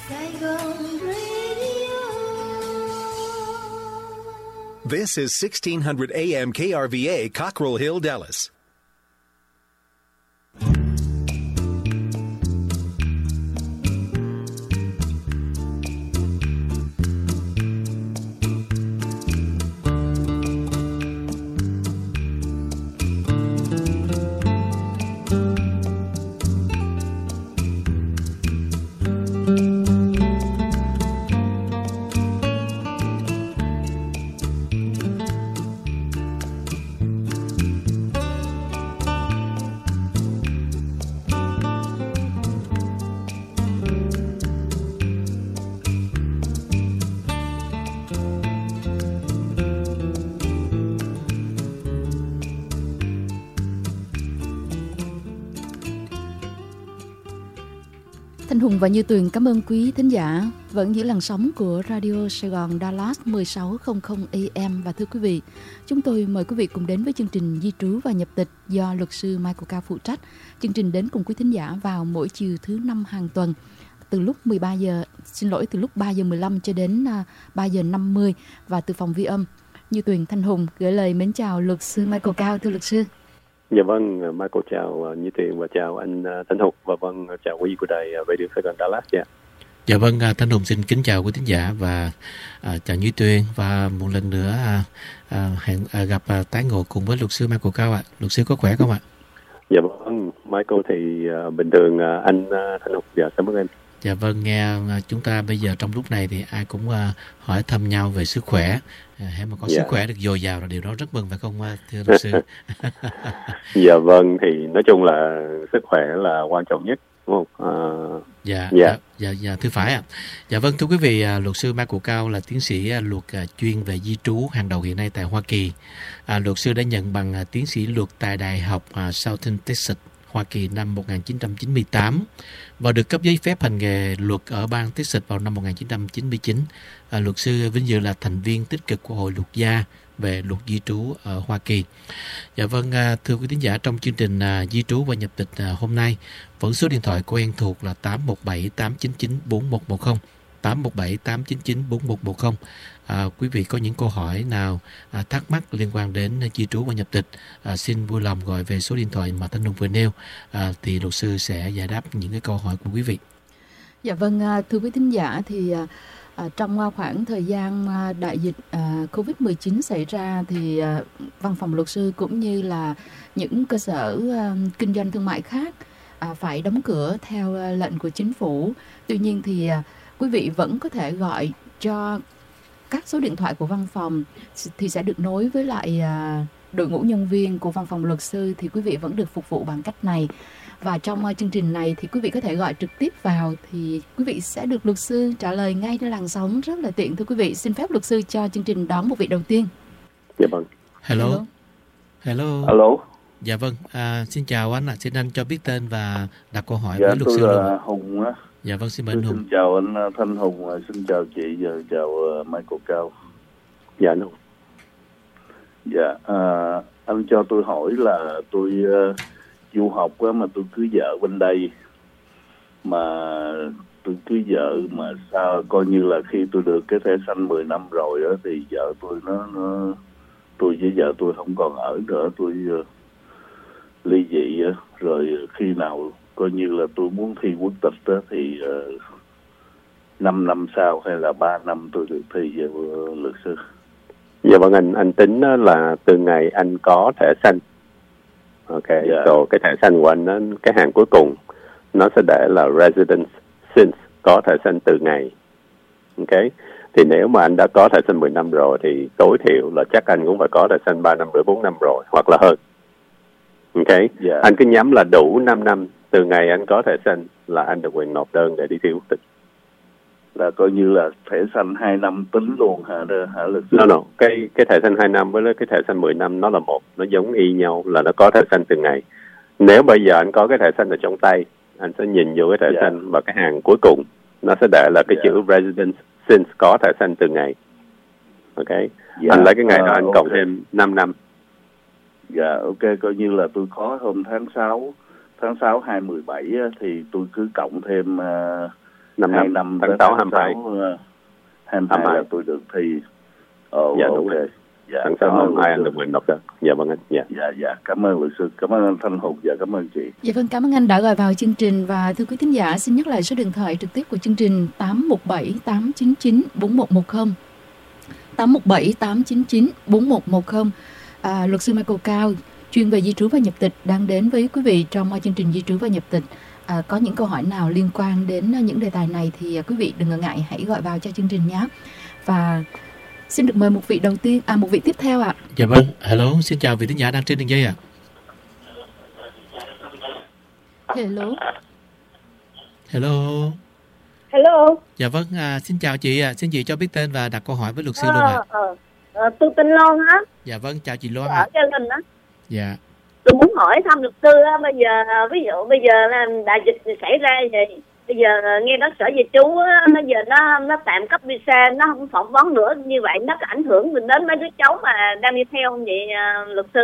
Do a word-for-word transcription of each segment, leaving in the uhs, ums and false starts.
This is sixteen hundred A M K R V A, Cockrell Hill, Dallas. Thanh Hùng và Như Tuyền cảm ơn quý thính giả vẫn giữ làn sóng của Radio Sài Gòn Dallas mười sáu trăm A M. Và thưa quý vị, chúng tôi mời quý vị cùng đến với chương trình Di trú và nhập tịch do luật sư Michael Cao phụ trách. Chương trình đến cùng quý thính giả vào mỗi chiều thứ năm hàng tuần từ lúc mười ba giờ, xin lỗi từ lúc ba giờ mười lăm cho đến ba giờ năm mươi, và từ phòng ghi âm Như Tuyền, Thanh Hùng gửi lời mến chào luật sư Michael Cao. Thưa luật sư. Dạ vâng, Michael chào Như Tuyền và chào anh Thanh Hùng, và vâng chào quý vị của đài Radio Sài Gòn Dallas. Dạ. Dạ vâng, Thanh Hùng xin kính chào quý thính giả và à, chào Như Tuyền, và một lần nữa à, à, hẹn à, gặp à, tái ngộ cùng với luật sư Michael Cao ạ. Luật sư có khỏe không ạ? Dạ vâng, Michael thì uh, bình thường uh, anh uh, Thanh Hùng. Dạ, cảm ơn em. Dạ vâng, nghe chúng ta bây giờ trong lúc này thì ai cũng uh, hỏi thăm nhau về sức khỏe. Hãy mà có dạ. sức khỏe được dồi dào là điều đó rất mừng, phải không thưa luật sư? Dạ vâng, thì nói chung là sức khỏe là quan trọng nhất, đúng không? À, dạ, dạ, dạ, dạ, thưa phải ạ. Dạ vâng, thưa quý vị, luật sư Michael Cao là tiến sĩ luật chuyên về di trú hàng đầu hiện nay tại Hoa Kỳ. À, luật sư đã nhận bằng tiến sĩ luật tại Đại học Southern Texas, Hoa Kỳ năm một nghìn chín trăm chín mươi tám và được cấp giấy phép hành nghề luật ở bang Texas vào năm một nghìn chín trăm chín mươi chín. À, luật sư vinh dự là thành viên tích cực của Hội luật gia về luật di trú ở Hoa Kỳ. Dạ vâng, à, thưa quý thính giả, trong chương trình à, di trú và nhập tịch à, hôm nay, vẫn số điện thoại quen thuộc là tám một bảy tám chín chín bốn một một không, tám một bảy tám chín chín bốn một một không. À, quý vị có những câu hỏi nào à, thắc mắc liên quan đến di trú và nhập tịch, à, xin vui lòng gọi về số điện thoại mà Thanh Hùng vừa nêu, à, thì luật sư sẽ giải đáp những cái câu hỏi của quý vị. Dạ vâng, thưa quý thính giả, thì à, trong khoảng thời gian đại dịch à, covid mười chín xảy ra thì à, văn phòng luật sư cũng như là những cơ sở à, kinh doanh thương mại khác à, phải đóng cửa theo à, lệnh của chính phủ. Tuy nhiên thì à, quý vị vẫn có thể gọi cho các số điện thoại của văn phòng thì sẽ được nối với lại à, đội ngũ nhân viên của văn phòng luật sư, thì quý vị vẫn được phục vụ bằng cách này. Và trong uh, chương trình này thì quý vị có thể gọi trực tiếp vào, thì quý vị sẽ được luật sư trả lời ngay trên làn sóng rất là tiện. Thưa quý vị, xin phép luật sư cho chương trình đón một vị đầu tiên. Dạ vâng. Hello. Hello. Hello. Hello. Dạ vâng, à, xin chào anh ạ. À. Xin anh cho biết tên và đặt câu hỏi dạ, với luật sư luôn. Dạ, tôi là Hùng á. Dạ vâng, xin mời anh Hùng. Xin chào anh Thanh Hùng, xin chào chị, và chào Michael Cao. Dạ anh Hùng. Dạ, à, anh cho tôi hỏi là tôi uh, du học á, mà tôi cưới vợ bên đây, mà tôi cưới vợ mà sao coi như là khi tôi được cái thẻ xanh mười năm rồi á, thì vợ tôi nó, nó tôi với vợ tôi không còn ở nữa, tôi uh, ly dị á, rồi khi nào coi như là tôi muốn thi quốc tịch á, thì uh, năm năm sau hay là ba năm tôi được thi về uh, luật sư. Dạ vâng, anh anh tính là từ ngày anh có thẻ xanh. Ok, yeah. Rồi cái thẻ xanh của anh nó, cái hàng cuối cùng nó sẽ để là residence since, có thẻ xanh từ ngày. Ok, thì nếu mà anh đã có thẻ xanh mười năm rồi thì tối thiểu là chắc anh cũng phải có thẻ xanh ba năm rưỡi, bốn năm rồi, hoặc là hơn. Ok, yeah. Anh cứ nhắm là đủ năm năm từ ngày anh có thẻ xanh là anh được quyền nộp đơn để đi thi quốc tịch. Là coi như là thẻ xanh hai năm tính luôn hả, hả luật sư? No, no. Cái, cái thẻ xanh hai năm với cái thẻ xanh mười năm nó là một, nó giống y nhau, là nó có thẻ xanh từ ngày. Nếu bây giờ anh có cái thẻ xanh ở trong tay, anh sẽ nhìn vô cái thẻ yeah. xanh và cái hàng cuối cùng nó sẽ để là cái yeah. chữ residence since, có thẻ xanh từ ngày. Ok, yeah. Anh lấy cái ngày đó, uh, anh okay. cộng thêm năm năm. Dạ, yeah, ok, coi như là tôi có hôm tháng sáu, tháng sáu hai mười bảy á, thì tôi cứ cộng thêm uh, năm hai năm, năm tháng tới sáu tháng hai hai. sáu hai hai là tôi được thi. Ồ, Dạ ok. đúng rồi. Dạ, Tháng sáu cảm ơn hai hai luật anh sư. được quyền nộp đơn. Dạ vâng anh. Dạ. Dạ dạ, cảm ơn luật sư, cảm ơn anh Thanh Hùng và cảm ơn chị. Dạ vâng, cảm ơn anh đã gọi vào chương trình. Và thưa quý thính giả, xin nhắc lại số điện thoại trực tiếp của chương trình tám một bảy tám chín chín bốn một một không, tám một bảy tám chín chín bốn một một không. À, luật sư Michael Cao, chuyên về di trú và nhập tịch, đang đến với quý vị trong chương trình di trú và nhập tịch. À, có những câu hỏi nào liên quan đến những đề tài này thì quý vị đừng ngần ngại, hãy gọi vào cho chương trình nhé. Và xin được mời một vị đầu tiên, à một vị tiếp theo ạ. Dạ vâng, hello, xin chào vị thính giả đang trên đường dây ạ. Hello. Hello. Hello. Dạ vâng, à, xin chào chị ạ. À. Xin chị cho biết tên và đặt câu hỏi với luật sư Ờ, luôn ạ. À. ờ, ờ, tôi tên Loan á. Dạ vâng, chào chị Loan Ở ạ. Gia Linh á. Dạ. Tôi muốn hỏi thăm luật sư á, bây giờ ví dụ bây giờ là đại dịch xảy ra vậy, bây giờ nghe nói sở di trú á, bây giờ nó nó tạm cấp visa, nó không phỏng vấn nữa, như vậy nó có ảnh hưởng đến mấy đứa cháu mà đang đi theo không vậy luật sư?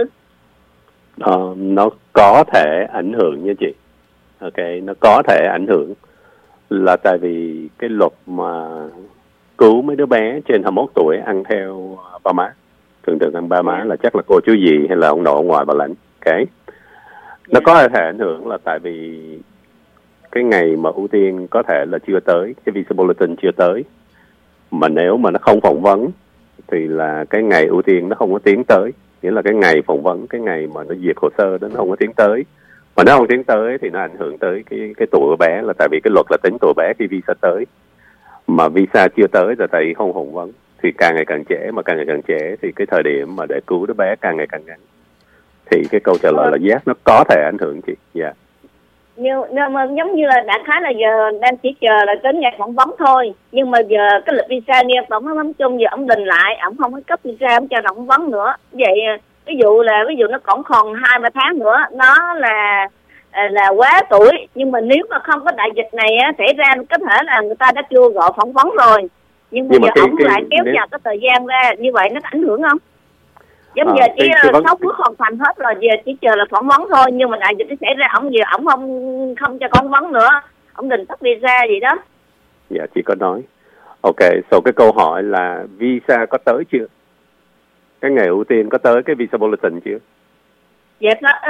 Ờ, nó có thể ảnh hưởng nha chị. Ok, nó có thể ảnh hưởng là tại vì cái luật mà cứu mấy đứa bé trên hai mươi mốt tuổi ăn theo ba má, thường thường ăn ba má là chắc là cô chú dì hay là ông nội ông ngoại bà lãnh. Okay. Nó có thể ảnh hưởng là tại vì cái ngày mà ưu tiên có thể là chưa tới, cái visa bulletin chưa tới, mà nếu mà nó không phỏng vấn thì là cái ngày ưu tiên nó không có tiến tới, nghĩa là cái ngày phỏng vấn, cái ngày mà nó duyệt hồ sơ đó nó không có tiến tới. Mà nó không tiến tới thì nó ảnh hưởng tới cái cái tuổi của bé, là tại vì cái luật là tính tuổi bé khi visa tới, mà visa chưa tới là tại vì không phỏng vấn, thì càng ngày càng trễ, mà càng ngày càng trễ thì cái thời điểm mà để cứu đứa bé càng ngày càng ngắn. Thì cái câu trả lời là yes, nó có thể ảnh hưởng chị. Dạ. Yeah. Nhưng, nhưng mà giống như là đại khái là giờ đang chỉ chờ là đến ngày phỏng vấn thôi, nhưng mà giờ cái lịch visa nghe tổng thống chung giờ ông đình lại, ông không có cấp visa, ông cho phỏng vấn nữa. Vậy ví dụ là ví dụ nó còn còn hai ba tháng nữa, nó là là quá tuổi, nhưng mà nếu mà không có đại dịch này á, xảy ra có thể là người ta đã chưa gọi phỏng vấn rồi, nhưng mà nhưng giờ mà ông lại kéo dài cái thời gian ra, như vậy nó ảnh hưởng không? Giống à, giờ chỉ sáu bước hoàn thành hết rồi, giờ chỉ chờ là phỏng vấn thôi, nhưng mà đại dịch nó xảy ra, ông giờ ông không không cho phỏng vấn nữa, ông định tắt visa gì đó. Dạ, chị có nói. Ok, so cái câu hỏi là visa có tới chưa? Cái ngày ưu tiên có tới cái visa bulletin chưa? Dạ,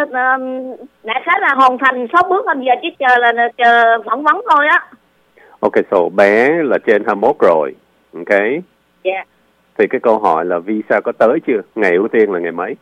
đại khái là hoàn thành sáu bước, bây giờ chỉ chờ là chờ phỏng vấn thôi á. Ok, so bé là trên hai mươi mốt rồi, ok? Dạ. Thì cái câu hỏi là visa có tới chưa? Ngày ưu tiên là ngày mấy?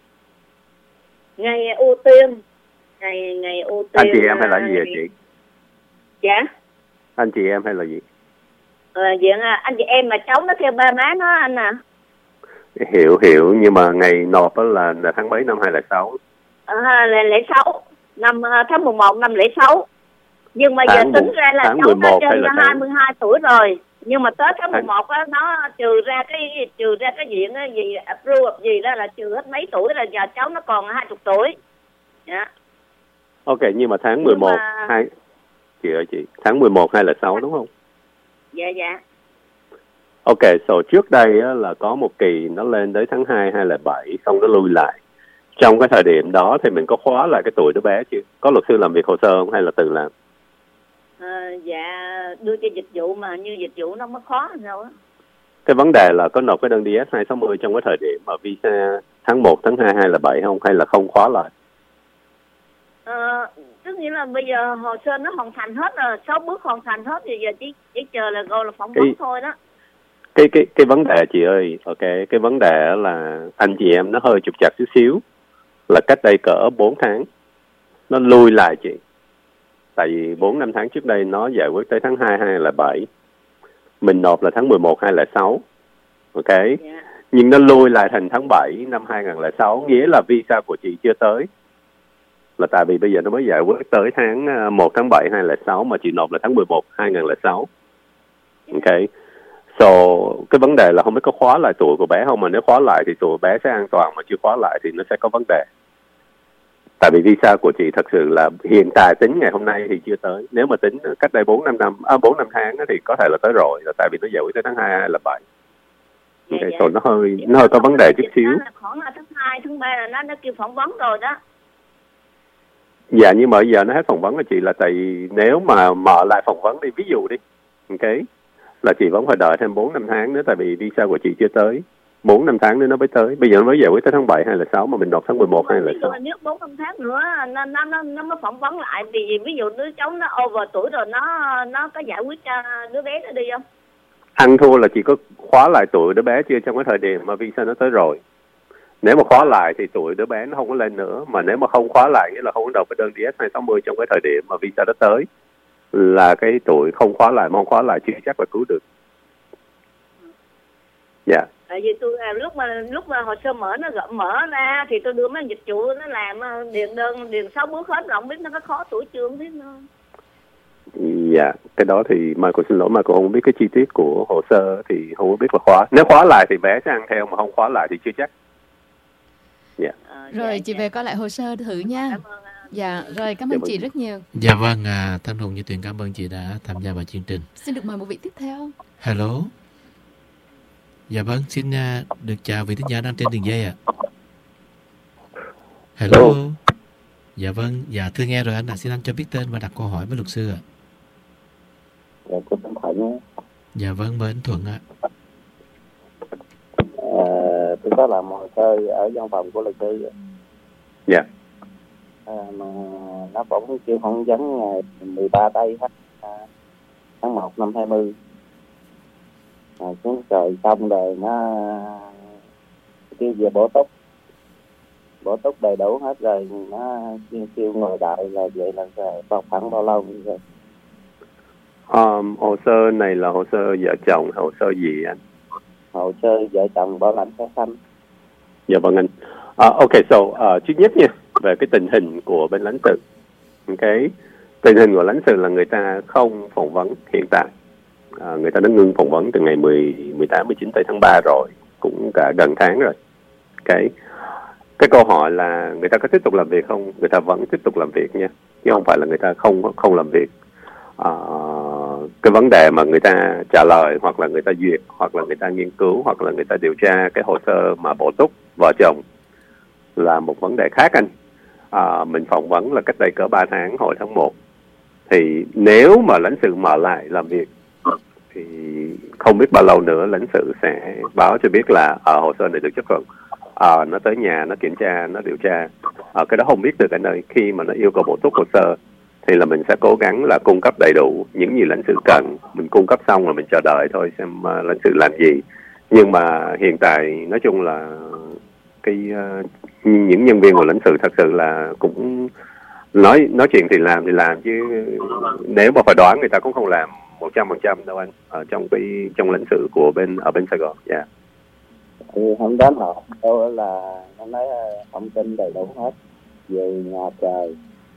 Ngày ưu tiên. Ngày ngày ưu tiên. Anh chị em hay là gì vậy chị? Dạ. Anh chị em hay là gì? Ờ, diện à, anh chị em mà cháu nó theo ba má nó anh à. Hiểu hiểu, nhưng mà ngày nộp là, là tháng mấy năm hai không không sáu? Ờ, là lễ sáu, năm tháng mười một năm lễ sáu. Nhưng mà tháng giờ tính ra là cháu nó trên hai mươi hai tuổi rồi. Nhưng mà tới tháng mười một á, nó trừ ra cái trừ ra cái diện á, gì approve gì đó là trừ hết mấy tuổi, là giờ cháu nó còn hai mươi tuổi. Dạ. Ok, nhưng mà tháng mười một mà... hai chị ơi chị, tháng mười một hai không không sáu đúng không? Dạ dạ. Ok, so trước đây á, là có một kỳ nó lên tới tháng hai hai không không bảy, xong nó lui lại. Trong cái thời điểm đó thì mình có khóa lại cái tuổi đứa bé chưa? Có luật sư làm việc hồ sơ không hay là tự làm? À, dạ đưa cho dịch vụ mà như dịch vụ nó mới khó sao á. Cái vấn đề là có nộp cái đơn D S hai sáu mươi trong cái thời điểm mà visa tháng một, tháng hai hai không không bảy không, hay là không khóa lại? Ờ, tức nghĩa là bây giờ hồ sơ nó hoàn thành hết rồi, sáu bước hoàn thành hết thì giờ chỉ chỉ chờ là gọi là phỏng vấn cái, thôi đó. Cái cái cái vấn đề chị ơi, ok, cái vấn đề là anh chị em nó hơi trục trặc xíu xíu, là cách đây cỡ bốn tháng nó lui lại chị. Tại vì bốn năm tháng trước đây nó giải quyết tới tháng hai hai không không bảy. Mình nộp là tháng mười một hai không không sáu. Ok. Yeah. Nhưng nó lui lại thành tháng bảy năm hai không không sáu, nghĩa là visa của chị chưa tới. Là tại vì bây giờ nó mới giải quyết tới tháng một tháng bảy hai không không sáu mà chị nộp là tháng mười một hai không không sáu. Ok. So, cái vấn đề là không biết có khóa lại tuổi của bé không, mà nếu khóa lại thì tuổi bé sẽ an toàn, mà chưa khóa lại thì nó sẽ có vấn đề. Tại vì visa của chị thật sự là hiện tại tính ngày hôm nay thì chưa tới. Nếu mà tính cách đây bốn năm năm, à, bốn năm tháng thì có thể là tới rồi, là tại vì nó giải quyết tới tháng hai hai không không bảy. Dạ, okay, dạ. So nó hơi nó hơi có vấn đề chút xíu. Khoảng là tháng hai, tháng ba là nó nó kêu phỏng vấn rồi đó. Dạ, nhưng mà bây giờ nó hết phỏng vấn của chị là tại vì nếu mà mở lại phỏng vấn đi, ví dụ đi, ok, là chị vẫn phải đợi thêm bốn năm tháng nữa, tại vì visa của chị chưa tới. bốn năm tháng nữa nó mới tới. Bây giờ nó mới giải quyết tới tháng bảy hay là sáu, mà mình nộp tháng mười một hay là sáu. Nếu bốn năm tháng nữa nó nó nó nó mới phỏng vấn lại, thì ví dụ đứa cháu nó over tuổi rồi, nó nó có giải quyết cho đứa bé nó đi không? Ăn thua là chỉ có khóa lại tuổi đứa bé chưa trong cái thời điểm mà visa nó tới rồi. Nếu mà khóa lại thì tuổi đứa bé nó không có lên nữa, mà nếu mà không khóa lại nghĩa là không có nộp cái đơn D S hai sáu mươi trong cái thời điểm mà visa nó tới, là cái tuổi không khóa lại, mong khóa lại chưa chắc là cứu được. Dạ. Yeah. Tại vì tôi à, lúc mà lúc mà hồ sơ mở nó gỡ mở ra thì tôi đưa mấy dịch vụ nó làm điền đơn điền sáu bước hết rồi, không biết nó có khó tuổi chưa, không biết nữa. Dạ, cái đó thì Michael xin lỗi, Michael không biết cái chi tiết của hồ sơ thì không có biết là khóa. Nếu khóa lại thì bé sẽ ăn theo, mà không khóa lại thì chưa chắc. Dạ. À, rồi dạ, chị dạ. về coi lại hồ sơ thử nha. Cảm ơn, dạ, rồi cảm ơn dạ, chị rất nhiều. Dạ vâng, à, Thanh Hùng Như Tuyền cảm ơn chị đã tham gia vào chương trình. Xin được mời một vị tiếp theo. Hello. Dạ vâng, xin uh, được chào vị thính giả đang trên đường dây ạ. À. Hello. Hello. Dạ vâng, dạ thưa nghe rồi anh ạ, xin anh cho biết tên và đặt câu hỏi với luật sư ạ. Dạ, tôi tên Thuận. Dạ vâng, mời anh Thuận ạ. À, tôi có làm hồ sơ ở văn phòng của luật sư. Dạ. À, mà nó bỗng kêu phỏng vấn ngày mười ba tây tháng một năm hai mươi. À, xuống trời xong rồi nó kêu về bổ túc, bổ túc đầy đủ hết rồi, nó kêu, kêu ngồi đợi là vậy là vào khoảng bao lâu rồi? Um, hồ sơ này là hồ sơ vợ chồng, hồ sơ gì anh? Hồ sơ vợ chồng bảo lãnh thẻ xanh. Dạ vâng anh. Uh, ok, so uh, trước nhất nha, về cái tình hình của bên lãnh sự. Okay. Tình hình của lãnh sự là người ta không phỏng vấn hiện tại. À, người ta đã ngưng phỏng vấn từ ngày mười, mười tám, mười chín tới tháng ba rồi, cũng cả gần tháng rồi. Cái cái câu hỏi là người ta có tiếp tục làm việc không? Người ta vẫn tiếp tục làm việc nha, chứ không phải là người ta không không làm việc. À, cái vấn đề mà người ta trả lời, hoặc là người ta duyệt, hoặc là người ta nghiên cứu, hoặc là người ta điều tra cái hồ sơ mà bổ túc vợ chồng là một vấn đề khác anh. À, mình phỏng vấn là cách đây cỡ ba tháng, hồi tháng một. Thì nếu mà lãnh sự mở lại làm việc thì không biết bao lâu nữa lãnh sự sẽ báo cho biết là ở hồ sơ này được chấp thuận. À, nó tới nhà, nó kiểm tra, nó điều tra. À, cái đó không biết được anh ơi. Khi mà nó yêu cầu bổ túc hồ sơ thì là mình sẽ cố gắng là cung cấp đầy đủ những gì lãnh sự cần. Mình cung cấp xong rồi mình chờ đợi thôi xem uh, lãnh sự làm gì. Nhưng mà hiện tại nói chung là cái uh, những nhân viên của lãnh sự thật sự là cũng nói nói chuyện thì làm thì làm, chứ nếu mà phải đoán người ta cũng không làm một trăm phần trăm đâu anh, ở trong cái trong lãnh sự của bên ở bên Sài Gòn. Dạ. Yeah. Thì hôm đó họ đâu là nó nói thông tin đầy đủ hết về nhà trời.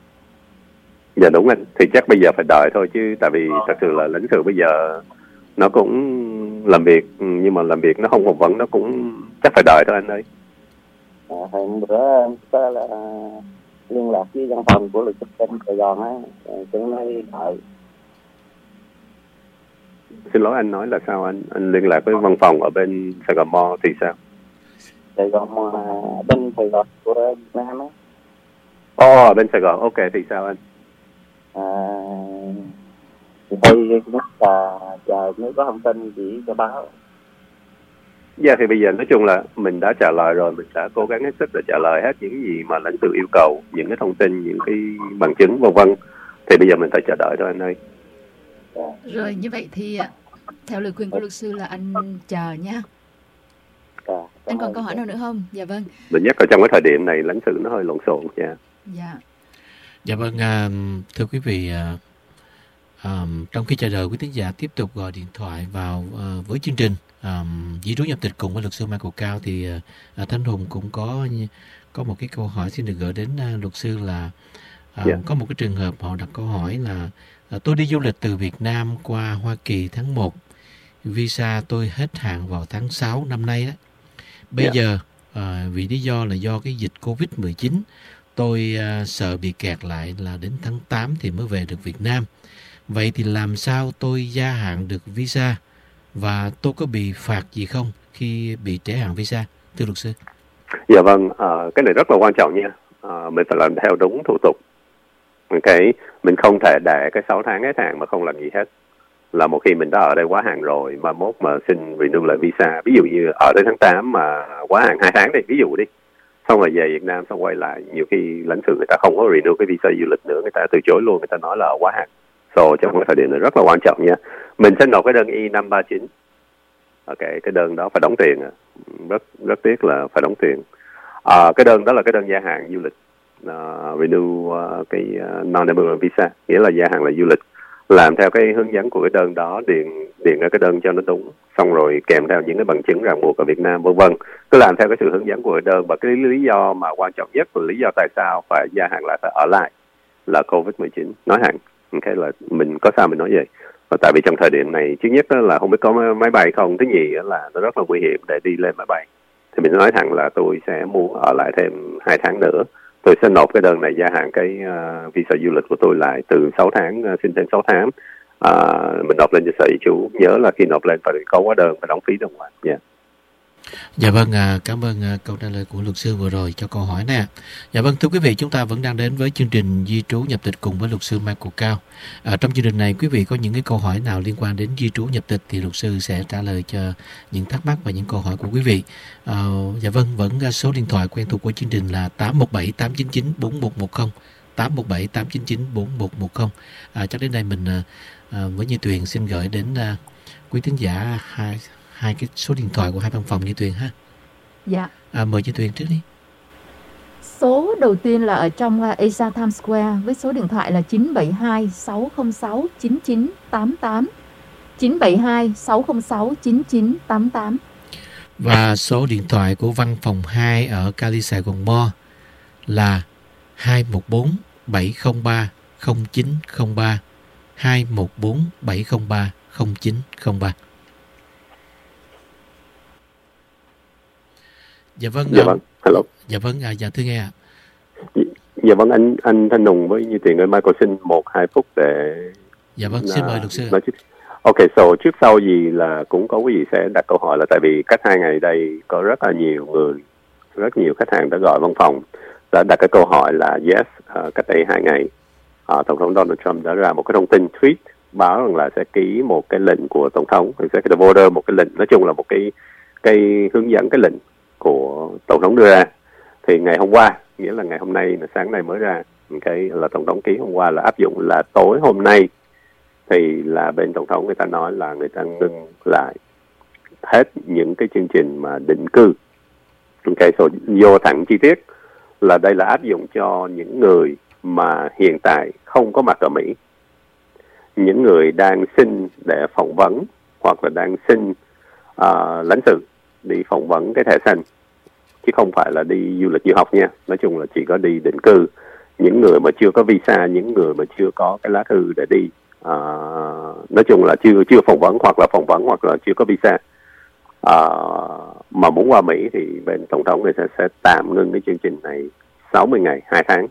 Dạ đúng anh, thì chắc bây giờ phải đợi thôi, chứ tại vì thật sự là lãnh sự bây giờ nó cũng làm việc, nhưng mà làm việc nó không phỏng vấn, nó cũng chắc phải đợi thôi anh ơi. À, hôm bữa có là liên lạc với văn phòng của luật sư bên Sài Gòn á, chúng nói đợi. Xin lỗi anh, nói là sao anh? Anh liên lạc với văn phòng ở bên Sài Gòn Mall thì sao? Sài Gòn uh, bên Sài Gòn của Việt Nam á. Ồ, oh, bên Sài Gòn, ok, thì sao anh? À, thì thôi cũng là chờ nếu có thông tin chỉ cho báo. Dạ, yeah, thì bây giờ nói chung là mình đã trả lời rồi, mình đã cố gắng hết sức để trả lời hết những gì mà lãnh sự yêu cầu, những cái thông tin, những cái bằng chứng vân vân. Thì bây giờ mình phải chờ đợi thôi anh ơi. Rồi như vậy thì theo lời khuyên của luật sư là anh chờ nha. À, anh còn câu hỏi nào nữa không? Dạ vâng. Mình nhắc ở trong cái thời điểm này lãnh sự nó hơi lộn xộn nha. Dạ. Dạ vâng, à, thưa quý vị, à, à, trong khi chờ đợi quý thính giả tiếp tục gọi điện thoại vào à, với chương trình à, Di trú nhập tịch cùng với luật sư Michael Cao, thì à, Thanh Hùng cũng có có một cái câu hỏi xin được gửi đến à, luật sư là à, yeah. Có một cái trường hợp họ đặt câu hỏi là à, tôi đi du lịch từ Việt Nam qua Hoa Kỳ tháng một, visa tôi hết hạn vào tháng sáu năm nay đó. Bây yeah. giờ à, vì lý do là do cái dịch covid mười chín, tôi uh, sợ bị kẹt lại là đến tháng tám thì mới về được Việt Nam. Vậy thì làm sao tôi gia hạn được visa, và tôi có bị phạt gì không khi bị trễ hạn visa, thưa luật sư? Dạ vâng, à, cái này rất là quan trọng nha. À, mình phải làm theo đúng thủ tục. Cái mình không thể để cái sáu tháng hết hạn mà không làm gì hết. là một khi mình đã ở đây quá hạn rồi mà mốt mà xin renew lại visa, ví dụ như ở đến tháng tám mà quá hạn hai tháng đi, ví dụ đi, xong rồi về Việt Nam xong quay lại, nhiều khi lãnh sự người ta không có renew cái visa du lịch nữa, người ta từ chối luôn, người ta nói là ở quá hạn. So trong cái thời điểm này rất là quan trọng nha. Mình sẽ nộp cái đơn I năm ba chín. Ok, cái đơn đó phải đóng tiền, rất rất tiếc là phải đóng tiền. À, cái đơn đó là cái đơn gia hạn du lịch, uh, renew uh, cái uh, non-immigrant visa, nghĩa là gia hạn là du lịch. Làm theo cái hướng dẫn của cái đơn đó, điền điền ra cái đơn cho nó đúng, xong rồi kèm theo những cái bằng chứng ràng buộc ở Việt Nam vân vân, cứ làm theo cái sự hướng dẫn của cái đơn. Và cái lý do mà quan trọng nhất là lý do tại sao phải gia hạn lại, phải ở lại là covid mười chín nói hạn. Ok, là mình có sao mình nói vậy. Và tại vì trong thời điểm này, thứ nhất là không biết có máy bay không, thứ nhì là nó rất là nguy hiểm để đi lên máy bay, thì mình nói thẳng là tôi sẽ muốn ở lại thêm hai tháng nữa. Tôi sẽ nộp cái đơn này gia hạn cái uh, visa du lịch của tôi lại từ sáu tháng, uh, xin thêm sáu tháng. Uh, mình nộp lên cho Sở Di trú. Nhớ là khi nộp lên phải có hóa đơn và đóng phí đồng ngoại. Yeah. Dạ vâng, cảm ơn câu trả lời của luật sư vừa rồi cho câu hỏi nè. Dạ vâng, thưa quý vị, chúng ta vẫn đang đến với chương trình di trú nhập tịch cùng với luật sư Michael Cao. À, trong chương trình này, quý vị có những cái câu hỏi nào liên quan đến di trú nhập tịch thì luật sư sẽ trả lời cho những thắc mắc và những câu hỏi của quý vị. À, dạ vâng, vẫn số điện thoại quen thuộc của chương trình là tám một bảy tám chín chín bốn một một không, tám một bảy tám chín chín bốn một một không. À, chắc đến đây mình à, với Như Tuyền xin gửi đến à, quý thính giả hai hai cái số điện thoại của hai văn phòng Như Tuyền ha. Dạ. À, mời Như Tuyền trước đi. Số đầu tiên là ở trong uh, Asia Times Square với số điện thoại là chín bảy hai sáu không sáu chín chín tám tám, chín bảy hai sáu không sáu chín chín tám tám. Và số điện thoại của văn phòng hai ở Cali Sài Gòn Mo là hai một bốn bảy không ba không chín không ba, hai một bốn bảy không ba không chín không ba. Dạ vâng. Dạ vâng. Hello. Dạ vâng, à, dạ thưa nghe ạ. Dạ vâng, anh anh Thanh Nùng với Như Tuyền ơi, Michael xin một hai phút để. Dạ vâng, xin mời luật sư. Nói trước. Ok, so trước sau gì là cũng có quý vị sẽ đặt câu hỏi, là tại vì cách hai ngày đây có rất là nhiều người, rất nhiều khách hàng đã gọi văn phòng đã đặt cái câu hỏi là yes, uh, cách đây hai ngày uh, Tổng thống Donald Trump đã ra một cái thông tin tweet báo rằng là sẽ ký một cái lệnh của Tổng thống, executive order, một cái lệnh, nói chung là một cái cái hướng dẫn, cái lệnh của Tổng thống đưa ra. Thì ngày hôm qua, nghĩa là ngày hôm nay, là sáng nay mới ra, cái là Tổng thống ký hôm qua là áp dụng là tối hôm nay thì là bên Tổng thống người ta nói là người ta ngưng lại hết những cái chương trình mà định cư. Okay, so vô thẳng chi tiết là đây là áp dụng cho những người mà hiện tại không có mặt ở Mỹ, những người đang xin để phỏng vấn hoặc là đang xin uh, lãnh sự đi phỏng vấn cái thẻ xanh, chứ không phải là đi du lịch du học nha. Nói chung là chỉ có đi định cư, những người mà chưa có visa, những người mà chưa có cái lá thư để đi, uh, nói chung là chưa chưa phỏng vấn hoặc là phỏng vấn hoặc là chưa có visa, uh, mà muốn qua Mỹ thì bên Tổng thống người ta sẽ tạm ngưng cái chương trình này sáu mươi ngày, hai tháng,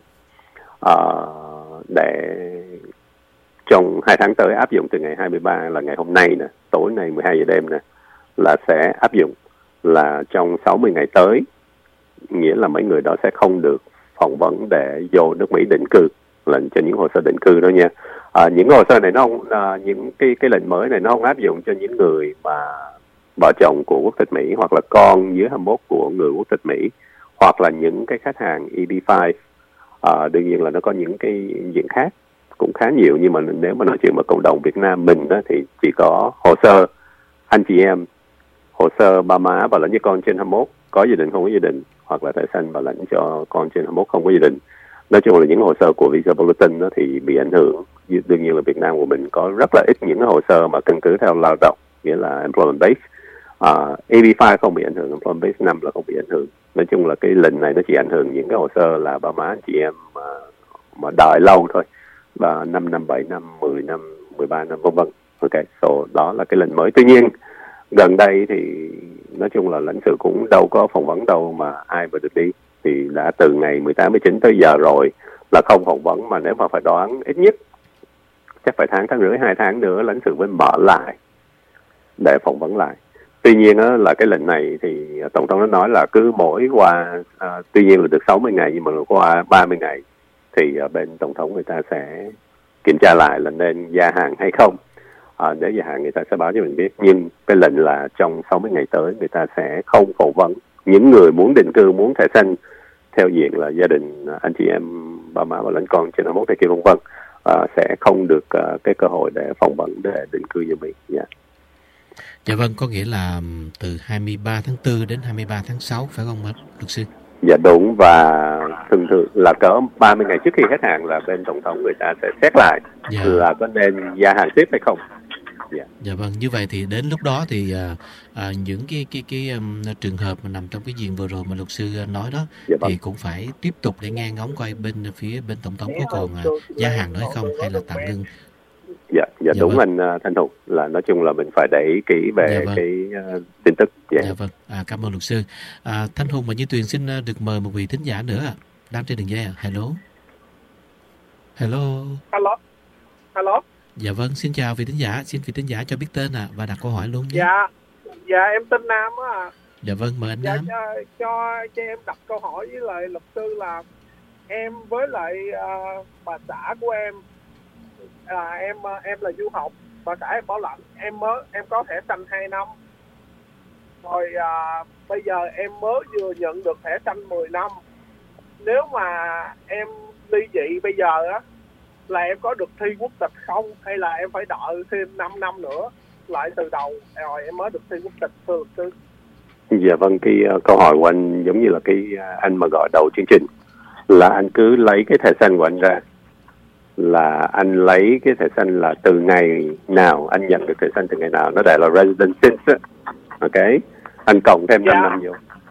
uh, để trong hai tháng tới áp dụng từ ngày hai mươi ba là ngày hôm nay nè, tối nay mười hai giờ đêm nè, là sẽ áp dụng là trong sáu mươi ngày tới, nghĩa là mấy người đó sẽ không được phỏng vấn để vô nước Mỹ định cư, lệnh cho những hồ sơ định cư đó nha. À, những hồ sơ này nó không, à, những cái cái lệnh mới này nó không áp dụng cho những người mà vợ chồng của quốc tịch Mỹ hoặc là con dưới hai mươi mốt của người quốc tịch Mỹ, hoặc là những cái khách hàng E B năm. À, đương nhiên là nó có những cái diện khác cũng khá nhiều, nhưng mà nếu mà nói chuyện mà cộng đồng Việt Nam mình đó, thì chỉ có hồ sơ anh chị em, hồ sơ ba má và lãnh cho con trên hai mươi mốt có gia đình không có gia đình, hoặc là thẻ xanh và lãnh cho con trên hai mươi mốt không có gia đình. Nói chung là những hồ sơ của Visa Bulletin đó thì bị ảnh hưởng. Đương nhiên là Việt Nam của mình có rất là ít những cái hồ sơ mà căn cứ theo lao động, nghĩa là employment base. Uh, E B năm không bị ảnh hưởng, employment base năm là không bị ảnh hưởng. Nói chung là cái lệnh này nó chỉ ảnh hưởng những cái hồ sơ là ba má anh chị em mà, mà đợi lâu thôi, và năm năm, bảy năm, mười năm, mười ba năm vân vân. Ok, so đó là cái lệnh mới. Tuy nhiên gần đây thì nói chung là lãnh sự cũng đâu có phỏng vấn đâu mà ai mà được đi, thì đã từ ngày mười tám, mười chín tới giờ rồi là không phỏng vấn, mà nếu mà phải đoán ít nhất chắc phải tháng, tháng rưỡi, hai tháng nữa lãnh sự mới mở lại để phỏng vấn lại. Tuy nhiên á, là cái lệnh này thì Tổng thống nó nói là cứ mỗi qua, à, tuy nhiên là được sáu mươi ngày, nhưng mà qua ba mươi ngày thì à, bên Tổng thống người ta sẽ kiểm tra lại là nên gia hạn hay không. à, nếu gia hạn người ta sẽ báo cho mình biết. Nhưng cái lệnh là trong sáu mươi ngày tới người ta sẽ không phỏng vấn những người muốn định cư, muốn thẻ xanh theo diện là gia đình, anh chị em, bà má và lẫn con trên hai mươi mốt này kia vân vân, à, sẽ không được uh, cái cơ hội để phỏng vấn để định cư ở Mỹ. Yeah. Dạ vâng, có nghĩa là từ hai mươi ba tháng tư đến hai mươi ba tháng sáu phải không luật sư? Dạ đúng, và thường thường là cỡ ba mươi ngày trước khi hết hạn là bên tổng thống người ta sẽ xét lại dạ. là có nên gia hạn tiếp hay không. Dạ. Dạ vâng, như vậy thì đến lúc đó thì à, à, những cái cái cái um, trường hợp mà nằm trong cái diện vừa rồi mà luật sư nói đó dạ vâng. thì cũng phải tiếp tục để nghe ngóng coi bên phía bên tổng thống có còn à, gia hạn nữa không hay là tạm ngưng. Dạ, dạ, dạ đúng vâng. anh uh, Thanh Hùng, là nói chung là mình phải để ý kỹ về dạ vâng. cái uh, tin tức. Dạ, dạ vâng, à, cảm ơn luật sư. À, Thanh Hùng và Như Tuyền xin uh, được mời một vị thính giả nữa đang trên đường dây. Hello. Hello. Hello. Hello. Dạ vâng, xin chào vị thính giả, xin vị thính giả cho biết tên à, và đặt câu hỏi luôn nhé. Dạ, dạ em tên Nam á. Dạ vâng, mời anh dạ, Nam. Cho, cho cho em đặt câu hỏi với lại luật sư là em với lại uh, bà xã của em là em em là du học, bà xã em bảo lãnh, em mới em có thẻ xanh hai năm rồi, uh, bây giờ em mới vừa nhận được thẻ xanh mười năm. Nếu mà em ly dị bây giờ á là em có được thi quốc tịch không, hay là em phải đợi thêm năm năm nữa lại từ đầu rồi em mới được thi quốc tịch, thưa luật sư? Dạ vâng, cái uh, câu hỏi của anh giống như là cái uh, anh mà gọi đầu chương trình, là anh cứ lấy cái thẻ xanh của anh ra, là anh lấy cái thẻ xanh là từ ngày nào anh nhận được thẻ xanh, từ ngày nào nó để là resident since, ok, anh cộng thêm năm dạ. năm vô.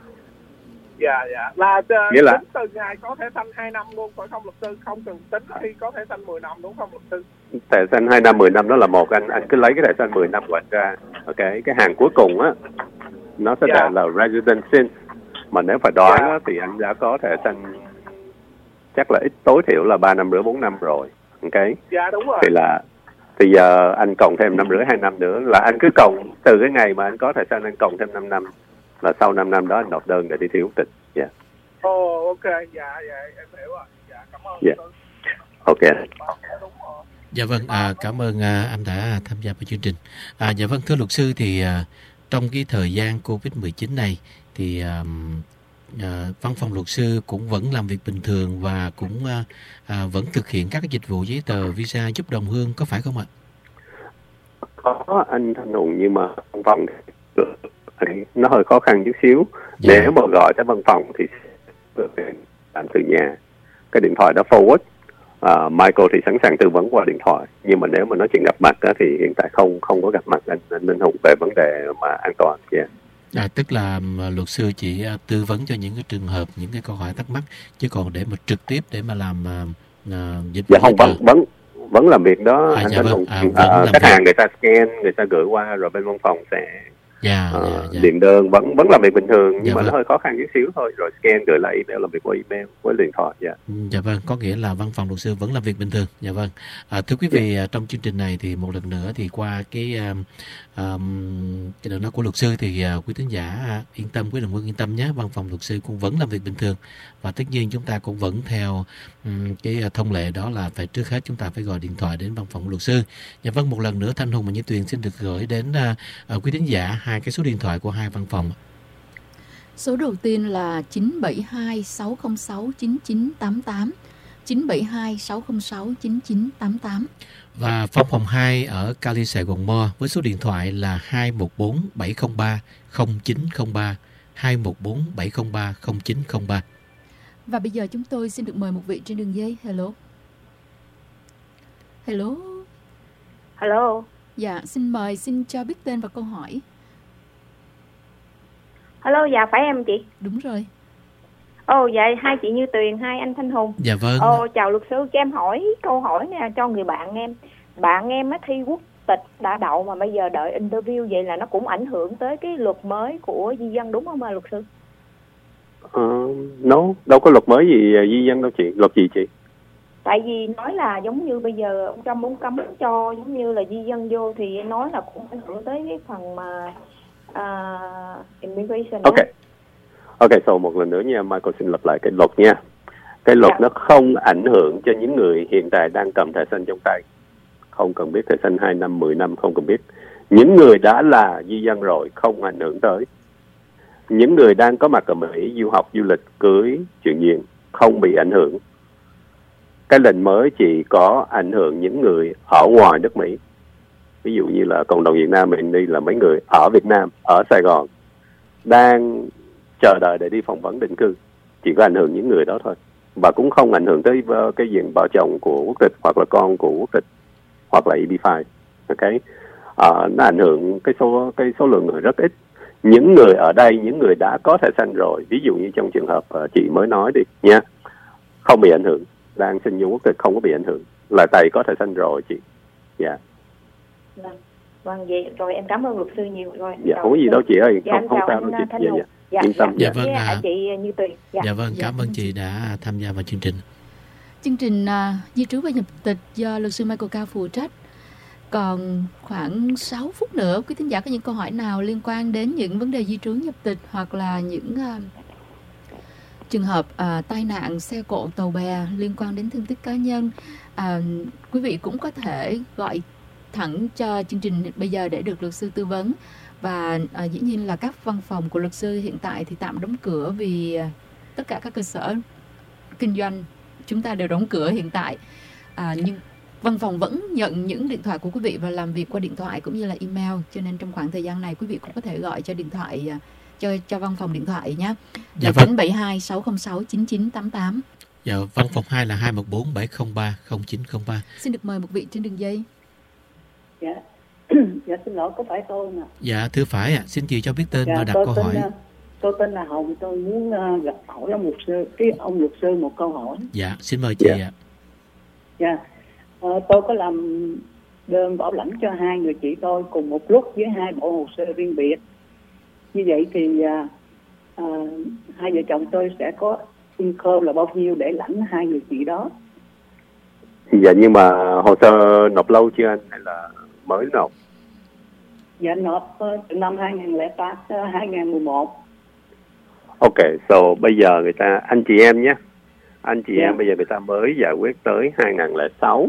Dạ dạ là uh, nghĩa là tính từ ngày có thẻ xanh hai năm luôn phải không luật sư, không cần tính khi có thẻ xanh mười năm đúng không luật sư? Thẻ xanh hai năm mười năm đó là một, anh anh cứ lấy cái thẻ xanh mười năm của anh ra, ok, cái hàng cuối cùng á nó sẽ yeah. để là resident since, mà nếu phải đoán yeah. á, thì anh đã có thẻ xanh chắc là ít tối thiểu là ba năm rưỡi bốn năm rồi, ok. Dạ đúng rồi. Thì là thì giờ anh cộng thêm năm rưỡi hai năm nữa, là anh cứ cộng từ cái ngày mà anh có thẻ xanh anh cộng thêm năm năm, là sau năm năm đó anh nộp đơn để đi thi quốc tịch. Dạ. Ồ oh, ok, dạ dạ em hiểu rồi. Dạ cảm ơn. Dạ. Ok. Dạ vâng, à, cảm ơn à, anh đã tham gia vào chương trình. À, dạ vâng, thưa luật sư, thì à, trong cái thời gian covid mười chín này thì à, à, văn phòng luật sư cũng vẫn làm việc bình thường và cũng à, à, vẫn thực hiện các cái dịch vụ giấy tờ visa giúp đồng hương, có phải không ạ? Có anh Thanh Hùng, nhưng mà văn phòng nó hơi khó khăn chút xíu. Dạ. Nếu mà gọi tới văn phòng thì làm từ nhà, cái điện thoại đó forward. Uh, Michael thì sẵn sàng tư vấn qua điện thoại, nhưng mà nếu mà nói chuyện gặp mặt á, thì hiện tại không không có gặp mặt anh anh Minh Hùng về vấn đề mà an toàn. Yeah. À, tức là luật sư chỉ tư vấn cho những cái trường hợp, những cái câu hỏi thắc mắc, chứ còn để mà trực tiếp để mà làm uh, dịch vụ. Dạ không, vẫn vẫn vẫn làm việc đó. À, anh dạ Minh vâng. Hùng. À, uh, khách hàng người ta scan, người ta gửi qua rồi bên văn phòng sẽ dạ, uh, dạ, dạ. điện đơn, vẫn vẫn làm việc bình thường, nhưng dạ mà vâng. nó hơi khó khăn chút xíu thôi, rồi scan gửi lại email, làm việc qua email với điện thoại. Dạ. Dạ vâng, có nghĩa là văn phòng luật sư vẫn làm việc bình thường. Dạ vâng. À, thưa quý vị, yeah. trong chương trình này thì một lần nữa thì qua cái um, um, cái lời nói của luật sư thì uh, quý thính giả uh, yên tâm, quý đồng hương yên tâm nhé, văn phòng luật sư cũng vẫn làm việc bình thường, và tất nhiên chúng ta cũng vẫn theo um, cái thông lệ, đó là phải trước hết chúng ta phải gọi điện thoại đến văn phòng luật sư. Dạ vâng, một lần nữa Thanh Hùng và Như Tuyền xin được gửi đến uh, uh, quý thính giả hai cái số điện thoại của hai văn phòng. Số đầu tiên là chín bảy hai sáu không sáu chín chín tám tám, chín bảy hai sáu không sáu chín chín tám tám. Và văn phòng hai ở Cali, Sài Gòn Mo với số điện thoại là hai một bốn bảy không ba không chín không ba, hai một bốn bảy không ba không chín không ba. Và bây giờ chúng tôi xin được mời một vị trên đường dây. Hello. Hello. Hello. Dạ, xin mời, xin cho biết tên và câu hỏi. Hello, dạ phải em chị? Đúng rồi. Ồ, dạ hai chị Như Tuyền, hai anh Thanh Hùng. Dạ vâng. Ồ, chào luật sư, cho em hỏi câu hỏi nè cho người bạn em. Bạn em á thi quốc tịch đã đậu mà bây giờ đợi interview, vậy là nó cũng ảnh hưởng tới cái luật mới của di dân đúng không ạ luật sư? Ờ, no, đâu có luật mới gì di dân đâu chị. Luật gì chị? Tại vì nói là giống như bây giờ ông Trump muốn cấm cho giống như là di dân vô, thì nói là cũng ảnh hưởng tới cái phần mà uh, immigration. Ok. Đó. Ok, so một lần nữa nha, Michael xin lặp lại cái luật nha. Cái luật dạ. nó không ảnh hưởng cho những người hiện tại đang cầm thẻ xanh trong tay. không cần biết thẻ xanh hai năm, mười năm, không cần biết. Những người đã là di dân rồi không ảnh hưởng tới. Những người đang có mặt ở Mỹ du học, du lịch, cưới, chuyện diện không bị ảnh hưởng. Cái lệnh mới chỉ có ảnh hưởng những người ở ngoài nước Mỹ. Ví dụ như là cộng đồng Việt Nam mình đi là mấy người ở Việt Nam, ở Sài Gòn đang chờ đợi để đi phỏng vấn định cư, chỉ có ảnh hưởng những người đó thôi, và cũng không ảnh hưởng tới cái diện vợ chồng của quốc tịch hoặc là con của quốc tịch hoặc là E B năm. Ok, à, nó ảnh hưởng cái số cái số lượng người rất ít. Những người ở đây, những người đã có thẻ xanh rồi, ví dụ như trong trường hợp uh, chị mới nói đi nha, không bị ảnh hưởng, đang xin du quốc tịch không có bị ảnh hưởng, là tại có thẻ xanh rồi chị. Dạ. Yeah. Vâng, vâng vậy rồi em cảm ơn luật sư nhiều rồi. Dạ, không có gì đâu chị ơi, dạ, không không sao đâu chị. Dạ, dạ. Dạ, yên tâm. Dạ, dạ vâng, à, chị Như Tùy. Dạ, dạ vâng, cảm ơn chị đã tham gia vào chương trình. Chương trình uh, di trú và nhập tịch do luật sư Michael Cao phụ trách. Còn khoảng sáu phút nữa, quý thính giả có những câu hỏi nào liên quan đến những vấn đề di trú nhập tịch hoặc là những uh, trường hợp uh, tai nạn xe cộ tàu bè liên quan đến thương tích cá nhân, uh, quý vị cũng có thể gọi thẳng cho chương trình bây giờ để được luật sư tư vấn. Và uh, dĩ nhiên là các văn phòng của luật sư hiện tại thì tạm đóng cửa vì uh, tất cả các cơ sở kinh doanh chúng ta đều đóng cửa hiện tại. Uh, nhưng văn phòng vẫn nhận những điện thoại của quý vị và làm việc qua điện thoại cũng như là email, cho nên trong khoảng thời gian này quý vị cũng có thể gọi cho điện thoại uh, cho cho văn phòng điện thoại nhé. Là dạ chín bảy hai sáu không sáu chín chín tám tám. Dạ, văn phòng hai là hai một bốn bảy không ba không chín không ba. Xin được mời một vị trên đường dây. Dạ. Dạ xin lỗi, có phải tôi nè? Dạ thưa phải ạ, à. Xin chị cho biết tên dạ, và đặt câu tên, hỏi. Tôi tên là Hồng, tôi muốn uh, gặp hỏi ông luật sư, cái ông luật sư một câu hỏi. Dạ, xin mời chị ạ. Dạ, dạ. Uh, tôi có làm đơn bảo lãnh cho hai người chị tôi cùng một lúc với hai bộ hồ sơ riêng biệt. Như vậy thì uh, uh, hai vợ chồng tôi sẽ có income là bao nhiêu để lãnh hai người chị đó? Dạ, nhưng mà hồ sơ nộp lâu chưa anh hay là mới nộp? Dạ nộp uh, từ năm hai không không tám, uh, hai không một một. Ok, so bây giờ người ta, anh chị em nhé, anh chị yeah. em bây giờ người ta mới giải quyết tới hai không không sáu.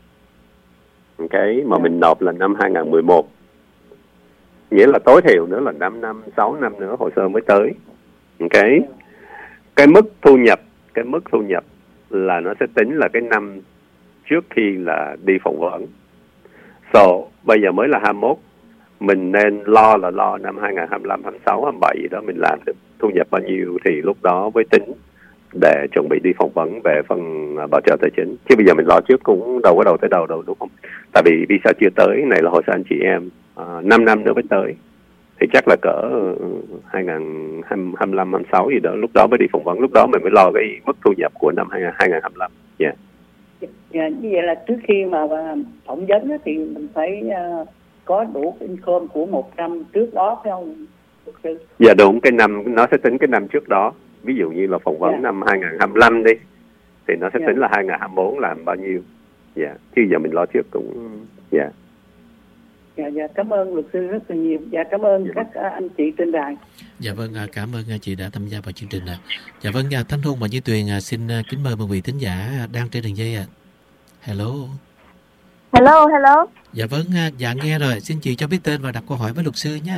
Ok, mà yeah. mình nộp là năm hai không một một. Nghĩa là tối thiểu nữa là năm năm, sáu năm nữa hồ sơ mới tới. Ok, yeah. Cái mức thu nhập, cái mức thu nhập là nó sẽ tính là cái năm trước khi là đi phỏng vấn. So, bây giờ mới là hai mươi mốt, mình nên lo là lo năm hai không hai lăm, hai mươi sáu, hai mươi bảy gì đó mình làm được thu nhập bao nhiêu thì lúc đó mới tính để chuẩn bị đi phỏng vấn về phần bảo trợ tài chính. Chứ bây giờ mình lo trước cũng đâu có đầu tới đầu đâu, đúng không? Tại vì visa chưa tới, này là hồ sơ anh chị em, à, năm năm nữa mới tới. Thì chắc là cỡ hai không hai lăm, hai mươi sáu gì đó, lúc đó mới đi phỏng vấn, lúc đó mình mới lo cái mức thu nhập của năm hai không hai lăm. Dạ. Yeah. Dạ, như vậy là trước khi mà phỏng vấn thì mình phải uh, có đủ income của một năm trước đó phải không? Dạ đúng, cái năm nó sẽ tính cái năm trước đó. Ví dụ như là phỏng vấn yeah. năm hai không hai lăm đi thì nó sẽ yeah. tính là hai không hai bốn làm bao nhiêu. Dạ, yeah. Chứ giờ mình lo trước cũng dạ. Yeah. Dạ, dạ, cảm ơn luật sư rất là nhiều. Dạ, cảm ơn dạ. các anh chị trên đài. Dạ vâng, cảm ơn chị đã tham gia vào chương trình ạ. Dạ vâng, Thanh Hùng và Như Tuyền xin kính mời một vị thính giả đang trên đường dây ạ. Hello. Hello, hello. Dạ vâng, dạ nghe rồi. Xin chị cho biết tên và đặt câu hỏi với luật sư nhé.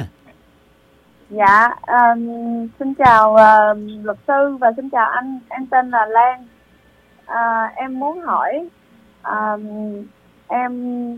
Dạ, um, xin chào uh, luật sư và xin chào anh. Em tên là Lan. Uh, em muốn hỏi, uh, em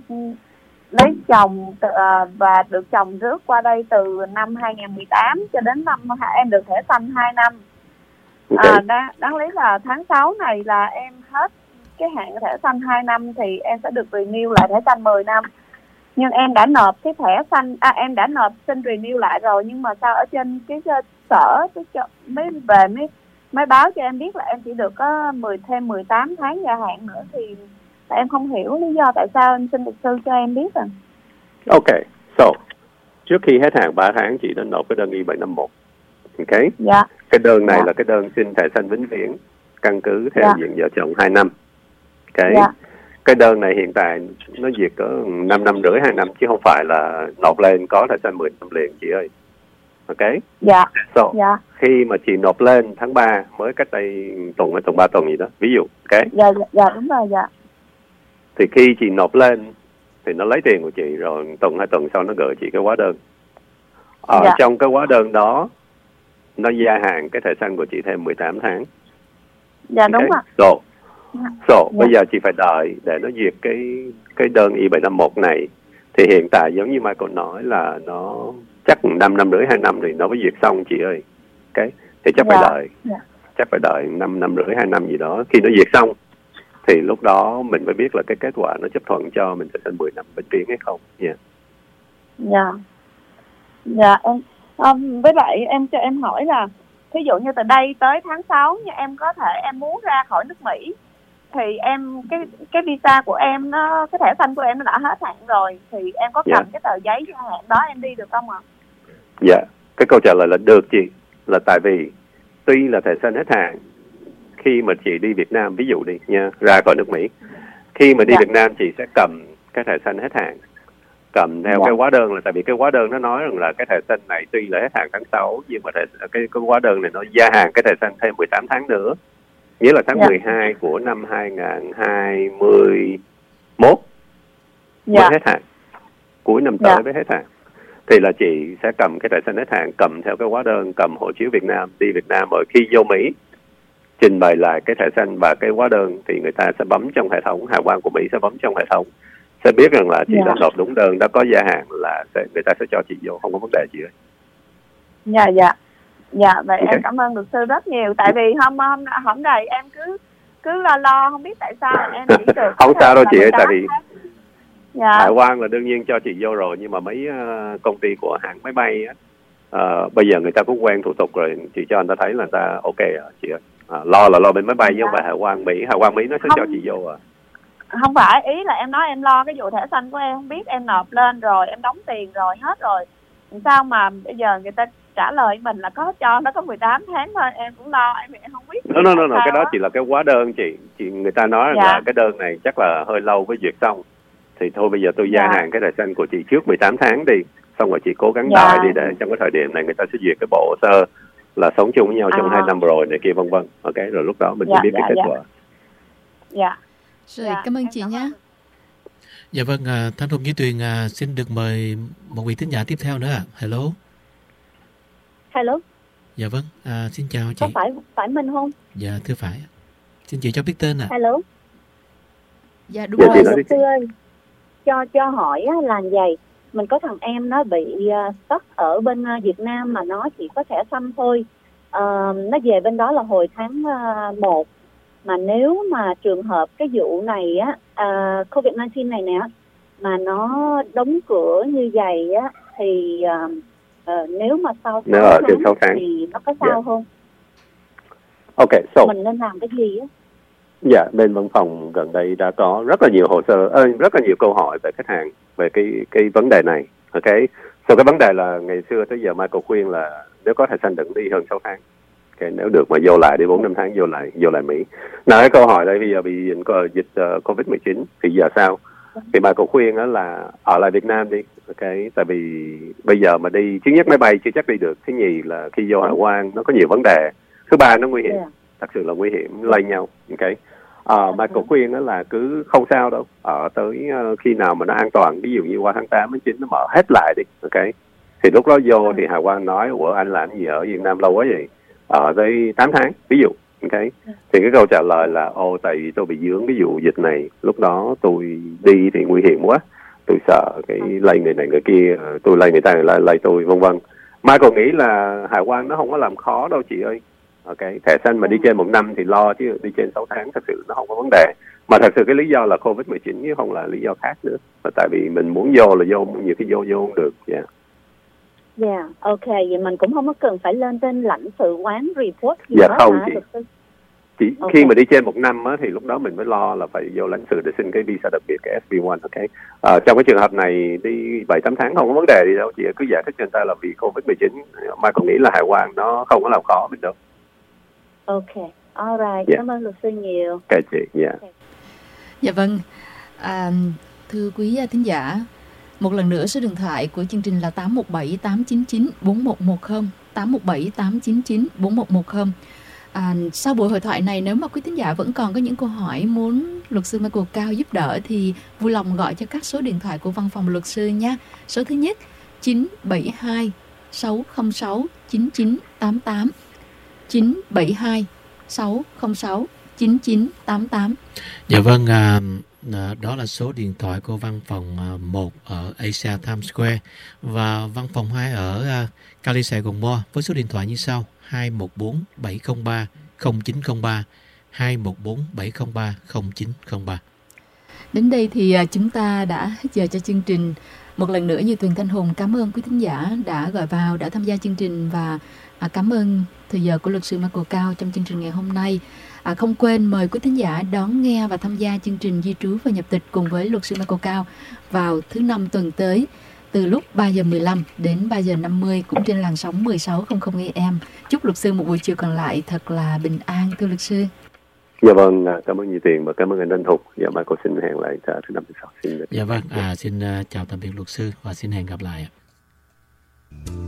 lấy chồng từ, uh, và được chồng rước qua đây từ năm hai không một tám cho đến năm em được thẻ xanh hai năm. Okay. Uh, đáng, đáng lý là tháng sáu này là em hết cái hạn thẻ xanh hai năm thì em sẽ được renew lại thẻ xanh mười năm. Nhưng em đã nộp cái thẻ xanh, à, em đã nộp xin renew lại rồi, nhưng mà sao ở trên cái sở cái cho, mới về mới mới báo cho em biết là em chỉ được có mười thêm mười tám tháng gia hạn nữa, thì em không hiểu lý do tại sao. Em xin luật sư cho em biết rồi. Ok, so trước khi hết hạn ba tháng chị đã nộp cái đơn I bảy năm một. Ok. Dạ. Cái đơn này dạ. là cái đơn xin thẻ xanh vĩnh viễn căn cứ theo dạ. diện vợ chồng hai năm. Ok. Dạ. Cái đơn này hiện tại nó duyệt có năm năm rưỡi hai năm chứ không phải là nộp lên có thẻ xanh mười năm liền chị ơi. Ok. Dạ. So, dạ. khi mà chị nộp lên tháng ba mới cách đây tuần hay tuần ba tuần gì đó, ví dụ. Ok. Dạ, dạ, dạ đúng rồi dạ. Thì khi chị nộp lên thì nó lấy tiền của chị rồi tuần hai tuần sau nó gửi chị cái hóa đơn. Ở Dạ. trong cái hóa đơn đó nó gia hạn cái thẻ xanh của chị thêm mười tám tháng. Dạ đúng Okay. ạ. So, so Dạ. bây giờ chị phải đợi để nó duyệt cái cái đơn I bảy năm một này. Thì hiện tại giống như Michael nói là nó chắc năm năm rưỡi hai năm thì nó mới duyệt xong chị ơi. Okay. Thì chắc Dạ. phải đợi. Dạ. Chắc phải đợi năm năm rưỡi hai năm gì đó. Khi nó duyệt xong thì lúc đó mình mới biết là cái kết quả nó chấp thuận cho mình thẻ xanh mười năm bên Tiến hay không. Yeah. Dạ. Dạ em um, với lại em cho em hỏi là ví dụ như từ đây tới tháng sáu như em có thể em muốn ra khỏi nước Mỹ thì em cái cái visa của em nó cái thẻ xanh của em nó đã hết hạn rồi thì em có cầm Dạ. cái tờ giấy gia hạn đó em đi được không ạ? Dạ, cái câu trả lời là được chị. Là tại vì tuy là thẻ xanh hết hạn, khi mà chị đi Việt Nam, ví dụ đi nha, ra khỏi nước Mỹ, khi mà đi Dạ. Việt Nam chị sẽ cầm cái thẻ xanh hết hạn, cầm theo Dạ. cái hóa đơn, là tại vì cái hóa đơn nó nói rằng là cái thẻ xanh này tuy là hết hạn tháng sáu nhưng mà thẻ, cái, cái hóa đơn này nó gia hạn cái thẻ xanh thêm mười tám tháng nữa, nghĩa là tháng Dạ. mười hai của năm hai nghìn hai mươi mốt Dạ. mới hết hạn, cuối năm tới Dạ. mới hết hạn. Thì là chị sẽ cầm cái thẻ xanh hết hạn, cầm theo cái hóa đơn, cầm hộ chiếu Việt Nam, đi Việt Nam, rồi khi vô Mỹ trình bày lại cái thẻ xanh và cái hóa đơn thì người ta sẽ bấm trong hệ thống, hải quan của Mỹ sẽ bấm trong hệ thống, sẽ biết rằng là chị Dạ. đã nộp đúng đơn, đã có gia hạn, là sẽ, người ta sẽ cho chị vô, không có vấn đề gì hết. Dạ dạ. Dạ vậy Ok. em cảm ơn luật sư rất nhiều tại vì hôm hôm hôm nay em cứ cứ lo lo không biết tại sao em chỉ được Không sao đâu chị ơi, mười tám tại vì tháng. Dạ. hải quan là đương nhiên cho chị vô rồi, nhưng mà mấy uh, công ty của hãng máy bay á, uh, bây giờ người ta cũng quen thủ tục rồi, chị cho người ta thấy là người ta ok rồi chị ơi. À, lo là lo bên máy bay chứ không phải hải quan Mỹ, hải quan Mỹ nó sẽ Không. cho chị vô à. Không phải, ý là em nói em lo cái vụ thẻ xanh của em không biết em nộp lên rồi em đóng tiền rồi hết rồi sao mà bây giờ người ta trả lời mình là có cho nó có mười tám tháng thôi, em cũng lo em em không biết. No, no, no, no. Sao Cái đó á. chỉ là cái hóa đơn chị. Chị người ta nói rằng Dạ. là cái đơn này chắc là hơi lâu với duyệt xong. Thì thôi bây giờ tôi gia Dạ. hạn cái thẻ xanh của chị trước mười tám tháng đi. Xong rồi chị cố gắng Dạ. đợi đi để trong cái thời điểm này người ta sẽ duyệt cái bộ hồ sơ là sống chung với nhau trong À. hai năm rồi này kia vân vân. Ok, rồi lúc đó mình Dạ, sẽ biết dạ, cái kết dạ. quả. Dạ. Rồi, Dạ, cảm ơn em chị cảm nhé. ơn. Dạ vâng, à, Thanh Hùng Duy Tuyền à, xin được mời một vị thính giả tiếp theo nữa ạ. Hello. Hello, Dạ vâng, à, xin chào chị. có phải phải Minh không? Dạ thưa phải. Xin chị cho biết tên ạ. Hello. Dạ đúng Dạ, rồi. chị Ờ, nói đi. luật sư ơi, cho cho hỏi á, là vậy. Mình có thằng em nó bị uh, stuck ở bên uh, Việt Nam mà nó chỉ có thẻ xanh thôi. Ờ, nó về bên đó là hồi tháng uh, một. Mà nếu mà trường hợp cái vụ này á, uh, covid mười chín này nè, mà nó đóng cửa như vậy á, thì uh, uh, nếu mà sau Nếu sáu ở trên tháng sáu tháng. thì nó có sao Dạ. không? Ok, so Mình nên làm cái gì á? dạ bên văn phòng gần đây đã có rất là nhiều hồ sơ, ơ, rất là nhiều câu hỏi về khách hàng về cái cái vấn đề này. Ok, so cái vấn đề là ngày xưa tới giờ Michael khuyên là nếu có thẻ xanh đừng đi hơn sáu tháng. Okay, nếu được mà vô lại đi bốn năm tháng vô lại vô lại Mỹ. Nào cái câu hỏi đây bây giờ bị dịch, dịch uh, covid mười chín thì giờ sao? Thì Michael khuyên đó là ở lại Việt Nam đi. Ok, tại vì bây giờ mà đi thứ nhất máy bay chưa chắc đi được, thứ nhì là khi vô hải quan nó có nhiều vấn đề, thứ ba nó nguy hiểm, Yeah. thật sự là nguy hiểm lây nhau. Ok, à, Michael khuyên đó là cứ không sao đâu, ở tới uh, khi nào mà nó an toàn, ví dụ như qua tháng tám tháng chín nó mở hết lại đi. Ok, thì lúc đó vô thì hải quan nói ủa anh làm gì ở Việt Nam lâu quá vậy, ở tới tám tháng ví dụ. Ok, thì cái câu trả lời là ô tại vì tôi bị dướng cái vụ dịch này, lúc đó tôi đi thì nguy hiểm quá, tôi sợ cái lây người này người kia, tôi lây người ta người lây, lây tôi vân vân. Michael nghĩ là hải quan nó không có làm khó đâu chị ơi. Ok, thẻ xanh mà đi trên một năm thì lo, chứ đi trên sáu tháng thật sự nó không có vấn đề. Mà thật sự cái lý do là covid mười chín chứ không là lý do khác nữa. Và tại vì mình muốn vô là vô, nhiều khi vô vô không được. Yeah. Dạ, yeah, ok, vậy mình cũng không có cần phải lên trên lãnh sự quán report gì Dạ hết không hả, chị. luật sư? Chỉ Ok. khi mà đi trên một năm á, thì lúc đó mình mới lo là phải vô lãnh sự để xin cái visa đặc biệt, cái ét bê một. Ok, à, trong cái trường hợp này đi bảy tám tháng không có vấn đề gì đâu, chị cứ giải thích cho người ta là vì covid mười chín, mà còn nghĩ là hải quan nó không có làm khó mình đâu. Ok, alright, Dạ. cảm ơn luật sư nhiều. Ok chị, dạ. Dạ vâng, à, thưa quý thính giả, một lần nữa số điện thoại của chương trình là tám một bảy tám chín chín bốn một một không, tám một bảy tám chín chín bốn một một không. À, sau buổi hội thoại này, nếu mà quý thính giả vẫn còn có những câu hỏi muốn luật sư Michael Cao giúp đỡ thì vui lòng gọi cho các số điện thoại của văn phòng luật sư nhé. Số thứ nhất chín bảy hai sáu không sáu chín chín tám tám, chín bảy hai sáu không sáu chín chín tám tám. Dạ vâng, à, đó là số điện thoại của văn phòng một ở Asia Times Square và văn phòng hai ở Cali Sài Gòn Mall với số điện thoại như sau: hai một bốn bảy không ba không chín không ba, hai một bốn bảy không ba không chín không ba. Đến đây thì chúng ta đã hết giờ cho chương trình. Một lần nữa như Tuyền Thanh Hùng cảm ơn quý thính giả đã gọi vào, đã tham gia chương trình và à, cảm ơn thời giờ của luật sư Michael Cao trong chương trình ngày hôm nay. À, không quên mời quý thính giả đón nghe và tham gia chương trình di trú và nhập tịch cùng với luật sư Michael Cao vào thứ năm tuần tới từ lúc ba giờ mười lăm đến ba giờ năm mươi cũng trên làn sóng mười sáu trăm a m. Chúc luật sư một buổi chiều còn lại thật là bình an thưa luật sư. Dạ vâng, cảm ơn Nhi Tiền và cảm ơn anh Thanh Hùng. Dạ mai cô xin hẹn lại thứ năm sau. Xin dạ vâng, à, xin uh, chào tạm biệt luật sư và xin hẹn gặp lại ạ.